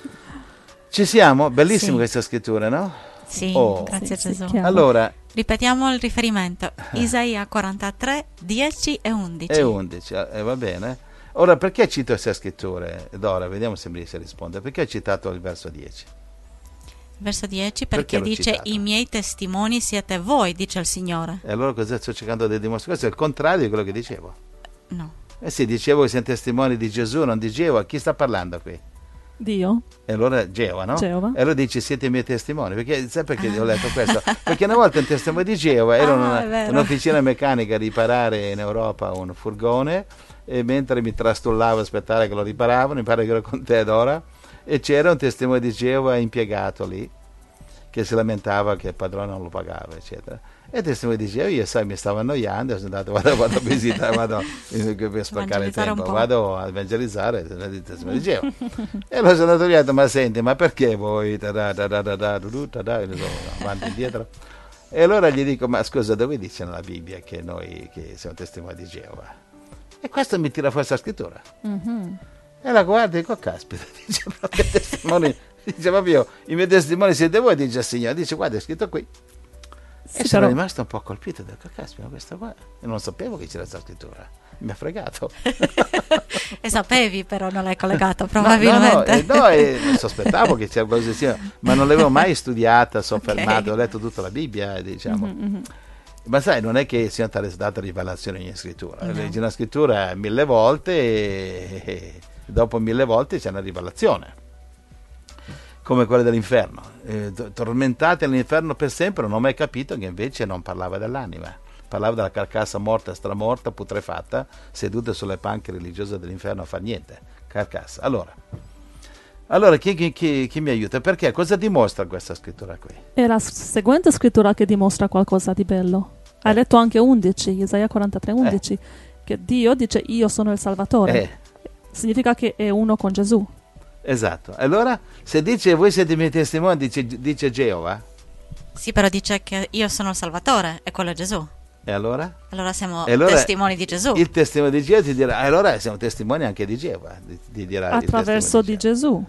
S2: Ci siamo? Bellissima
S3: Sì.
S2: questa scrittura, no?
S3: Sì,
S2: Oh.
S3: grazie a
S1: Sì, sì,
S3: Gesù.
S1: chiaro.
S2: Allora,
S3: Ripetiamo il riferimento. Isaia quarantatré, dieci e undici.
S2: è undici, eh, va bene. Ora, perché cito queste scritture? Dora, vediamo se mi riesce a rispondere. Perché hai citato il verso dieci?
S3: Verso dieci,
S2: Perché
S3: perché
S2: l'ho
S3: dice:
S2: citato?
S3: I miei testimoni siete voi, dice il Signore.
S2: E allora cosa sto cercando di dimostrare? Questo è il contrario di quello che dicevo.
S3: No.
S2: Eh sì, dicevo che siamo testimoni di Gesù, non di Geova. Chi sta parlando qui?
S1: Dio?
S2: E allora Geova, no?
S1: Geova.
S2: E allora dici siete i miei testimoni. Perché sai perché ho letto questo? Perché una volta un testimone di Geova era
S3: Ah,
S2: una-
S3: è vero.
S2: un'officina meccanica a riparare in Europa un furgone, e mentre mi trastullavo a aspettare che lo riparavano, mi pare che ero con te Dora, e c'era un testimone di Geova impiegato lì che si lamentava che il padrone non lo pagava, eccetera. E il testimone diceva: io sai, mi stavo annoiando, sono andato, vado, vado a visitare, vado per spaccare il
S3: Evangelizzare un
S2: tempo,
S3: po'.
S2: vado a evangelizzare, il testimone diceva. E lo sono andato via, ho detto: ma senti, ma perché voi tada, tada, tada, tada, tada, e so, avanti e indietro? E allora gli dico: ma scusa, dove dice nella Bibbia che noi che siamo testimoni di Geova? E questo mi tira fuori questa scrittura.
S1: Mhm.
S2: E la guarda e dico: caspita, dice, ma che testimoni, dice proprio, i miei testimoni siete voi, dice il Signore, dice: guarda, è scritto qui.
S1: Sì,
S2: E sono
S1: però-
S2: rimasto un po' colpito, ho detto: caspita, questa qua, io non sapevo che c'era questa scrittura, mi ha fregato.
S3: E sapevi, però non l'hai collegato,
S2: No,
S3: probabilmente.
S2: no, no, eh, no, eh, sospettavo che c'era qualcosa di simile, ma non l'avevo mai studiata, soffermata,
S3: Ok.
S2: ho letto tutta la Bibbia, diciamo.
S1: Mhm, mhm.
S2: Ma sai, non è che il Signore ti ha dato rivelazione in ogni scrittura.
S3: No.
S2: Leggi una scrittura mille volte e, e dopo mille volte c'è una rivelazione. Come quella dell'inferno. Eh, to- tormentati all'inferno per sempre, non ho mai capito che invece non parlava dell'anima. Parlava della carcassa morta, stramorta, putrefatta, seduta sulle panche religiose dell'inferno a far niente. Carcassa. Allora, allora chi, chi- chi- chi mi aiuta? Perché? Cosa dimostra questa scrittura qui?
S1: È la s- seguente scrittura che dimostra qualcosa di bello. Hai
S2: Eh.
S1: letto anche undici, Isaia quarantatré, undici, che Dio dice io sono il Salvatore.
S2: Eh.
S1: Significa che è uno con Gesù.
S2: Esatto. Allora, se dice voi siete i miei testimoni, dice, dice Geova,
S3: Sì, però dice che io sono il Salvatore e quello è Gesù.
S2: e allora?
S3: Allora siamo
S2: E allora
S3: testimoni di Gesù.
S2: Il testimone di Geova ti dirà: "Ah, allora siamo testimoni anche di Geova", di, di dirà il
S1: Attraverso
S2: testimone
S1: di Gesù.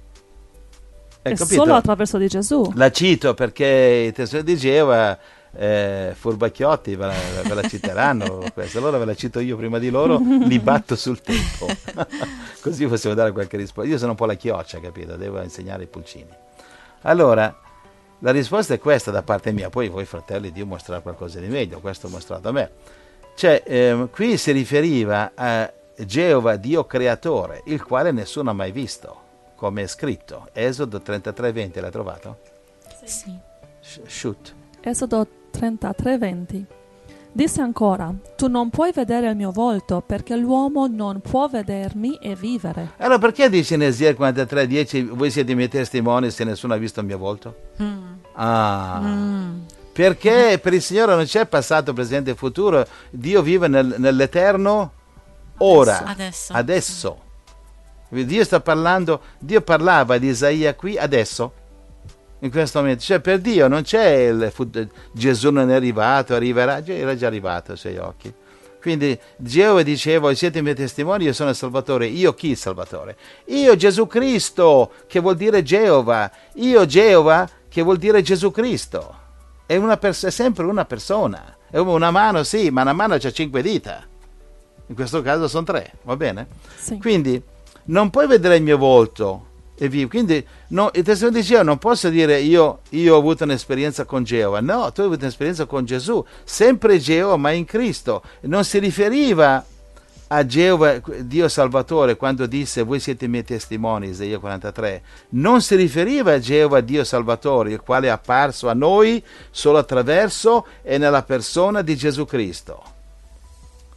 S2: Hai
S1: È
S2: capito?
S1: solo attraverso di Gesù.
S2: La cito perché il testimone di Geova, eh, furbacchiotti ve la, ve la citeranno questa. Allora ve la cito io prima di loro, li batto sul tempo. Così possiamo dare qualche risposta. Io sono un po' la chioccia, capito? Devo insegnare i pulcini. Allora, la risposta è questa da parte mia. Poi voi fratelli, Dio mostrerà qualcosa di meglio. Questo ha mostrato a me. Cioè, ehm, qui si riferiva a Geova, Dio creatore, il quale nessuno ha mai visto, come è scritto. Esodo trentatré venti, l'hai trovato?
S3: Sì.
S2: Sh- Shoot.
S1: Esodo trentatré venti. Disse ancora, tu non puoi vedere il mio volto perché l'uomo non può vedermi e vivere.
S2: Allora perché dice in Ezechiele quarantatré dieci voi siete i miei testimoni se nessuno ha visto il mio volto?
S3: Mm.
S2: Ah,
S3: Mm.
S2: perché per il Signore non c'è passato, presente e futuro, Dio vive nel- nell'eterno ora,
S3: Adesso.
S2: adesso. Dio sta parlando, Dio parlava di Isaia qui adesso, in questo momento. Cioè per Dio non c'è il fut- Gesù non è arrivato, arriverà, già- era già arrivato ai suoi occhi. Quindi Geova diceva: siete i miei testimoni, io sono il Salvatore. Io chi il Salvatore? Io Gesù Cristo, che vuol dire Geova. Io Geova, che vuol dire Gesù Cristo. È, una pers- è sempre una persona. È come una mano, sì, ma una mano c'ha cinque dita. In questo caso sono tre, va bene?
S1: Sì.
S2: Quindi non puoi vedere il mio volto e vivi. Quindi no, il testimone di Geova non posso dire io, io ho avuto un'esperienza con Geova. No, tu hai avuto un'esperienza con Gesù, sempre Geova ma in Cristo. Non si riferiva a Geova, Dio Salvatore, quando disse voi siete i miei testimoni, Isaia quarantatré. Non si riferiva a Geova, Dio Salvatore, il quale è apparso a noi solo attraverso e nella persona di Gesù Cristo.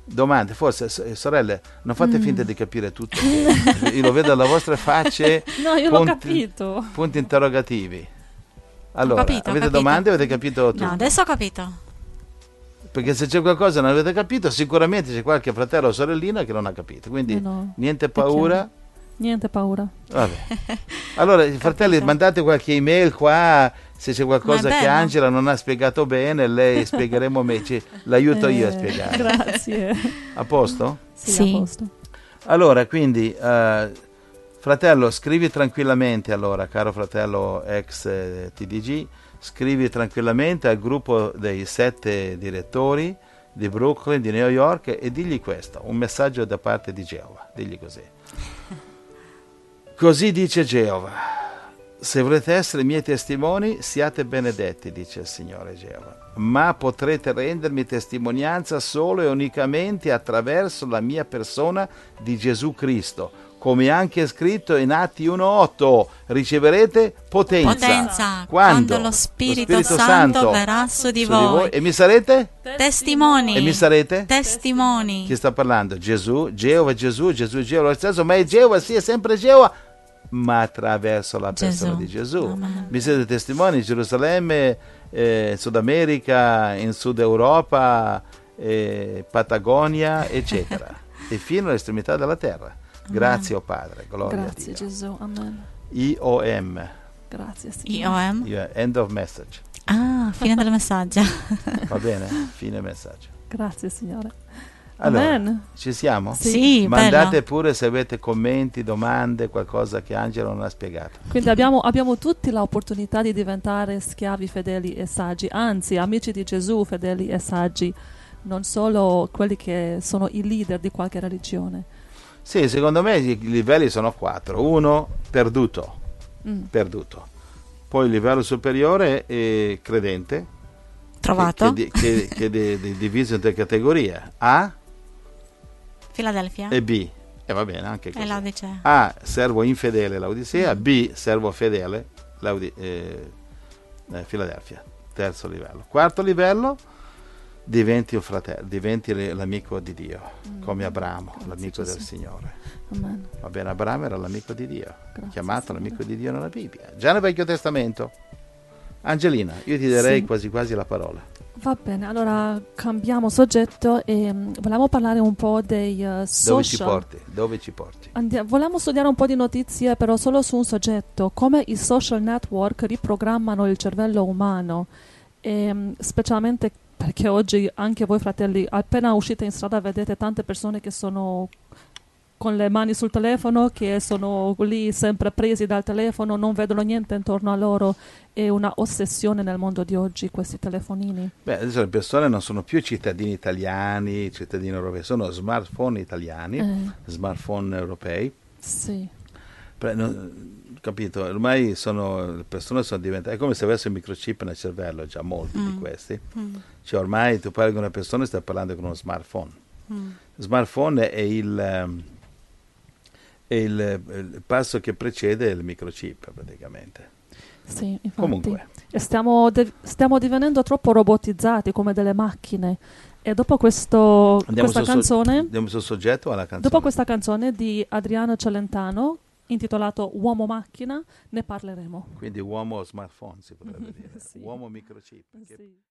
S2: Domande, forse s- sorelle, non fate
S1: Mm.
S2: finta di capire tutto. che- Io lo vedo dalle vostre facce.
S1: No, io l'ho
S2: punti-
S1: capito.
S2: Punti interrogativi. Allora,
S3: capito, ho
S2: avete
S3: capito.
S2: domande o avete capito tutto?
S3: No, adesso ho capito.
S2: Perché se c'è qualcosa che non avete capito, sicuramente c'è qualche fratello o sorellina che non ha capito. Quindi
S1: Eh no,
S2: niente
S1: è
S2: paura.
S1: chiaro. Niente paura.
S2: Vabbè. Allora, fratelli,
S3: Capito.
S2: mandate qualche email qua. Se c'è qualcosa
S3: Ma è
S2: che
S3: bello.
S2: Angela non ha spiegato bene, lei spiegheremo me. ci- L'aiuto io a
S1: Eh,
S2: spiegare.
S1: Grazie.
S2: A posto?
S1: Sì,
S3: Sì.
S1: a posto.
S2: Allora, quindi, eh, fratello, scrivi tranquillamente, allora, caro fratello ex eh, T D G, scrivi tranquillamente al gruppo dei sette direttori di Brooklyn, di New York, e digli questo, un messaggio da parte di Geova. Digli così. Così dice Geova: se volete essere miei testimoni, siate benedetti, dice il Signore Geova, ma potrete rendermi testimonianza solo e unicamente attraverso la mia persona di Gesù Cristo, come anche è scritto in Atti uno otto, riceverete potenza.
S3: Potenza,
S2: Quando?
S3: quando lo Spirito,
S2: Lo Spirito
S3: Santo,
S2: Santo
S3: verrà su di
S2: su
S3: voi.
S2: E mi sarete?
S3: Testimoni.
S2: E mi sarete?
S3: Testimoni.
S2: Chi sta parlando? Gesù, Geova, Gesù, Gesù, Geova, lo stesso, ma è Geova, sì, è sempre Geova, ma attraverso la persona
S3: Gesù.
S2: di Gesù.
S3: Amen.
S2: Mi siete testimoni in Gerusalemme, eh, in Sud America, in Sud Europa, eh, Patagonia, eccetera, e fino all'estremità della terra. Grazie, oh Padre, gloria
S1: Grazie
S2: a Dio.
S1: Gesù. Amen.
S2: I O M,
S1: Grazie
S3: I
S1: Signore.
S3: O M.
S2: io- end of message,
S3: Ah, fine del messaggio.
S2: va bene? Fine messaggio.
S1: Grazie Signore.
S2: Allora,
S1: Amen.
S2: ci siamo?
S1: Sì.
S3: Sì,
S2: Mandate
S3: bello.
S2: pure se avete commenti, domande, qualcosa che Angelo non ha spiegato.
S1: Quindi abbiamo, abbiamo tutti l'opportunità di diventare schiavi fedeli e saggi, anzi amici di Gesù fedeli e saggi, non solo quelli che sono i leader di qualche religione.
S2: Sì, secondo me i livelli sono quattro. Uno, perduto,
S1: Mm.
S2: perduto. Poi il livello superiore è credente,
S3: Trovato.
S2: che, che, di- che, che di- di- diviso in tre categorie, A
S3: Filadelfia.
S2: e B. E va bene anche
S3: E
S2: così.
S3: l'Odicea.
S2: A, servo infedele, Laodicea, B, servo fedele, Laudi- eh, eh, Filadelfia. Terzo livello. Quarto livello, diventi un fratello, diventi le- l'amico di Dio,
S1: Mm.
S2: come Abramo,
S1: Grazie,
S2: l'amico del
S1: Gesù.
S2: Signore.
S1: Amen.
S2: Va bene, Abramo era l'amico di Dio,
S1: Grazie,
S2: chiamato
S1: Signore.
S2: l'amico di Dio nella Bibbia, già nel Vecchio Testamento. Angelina, io ti darei
S1: Sì.
S2: quasi quasi la parola.
S1: Va bene, allora cambiamo soggetto e mm, volevamo parlare un po' dei uh, social.
S2: Dove ci porti? Dove ci porti?
S1: Andia- volevamo studiare un po' di notizie, però solo su un soggetto, come i social network riprogrammano il cervello umano, e, mm, specialmente perché oggi anche voi fratelli, appena uscite in strada vedete tante persone che sono con le mani sul telefono, che sono lì sempre presi dal telefono, non vedono niente intorno a loro. È una ossessione nel mondo di oggi questi telefonini.
S2: Beh, adesso le persone non sono più cittadini italiani, cittadini europei, sono smartphone italiani,
S1: Eh,
S2: smartphone europei.
S1: sì.
S2: Pre- non- capito? Ormai sono, le persone sono diventate, è come se avesse un microchip nel cervello, già molti di
S3: Mm.
S2: questi.
S3: Mm.
S2: Cioè ormai tu parli con una persona e stai parlando con uno smartphone.
S3: Mm.
S2: Smartphone è il, ehm, è il, il passo che precede il microchip praticamente.
S1: Sì, infatti.
S2: Comunque,
S1: E stiamo, de- stiamo divenendo troppo robotizzati come delle macchine. E dopo questo,
S2: andiamo
S1: questa
S2: sul, so-
S1: canzone,
S2: andiamo sul soggetto alla canzone.
S1: dopo questa canzone di Adriano Celentano, intitolato Uomo Macchina, ne parleremo.
S2: Quindi uomo smartphone si potrebbe dire,
S1: Sì.
S2: uomo microchip. Che
S1: Sì.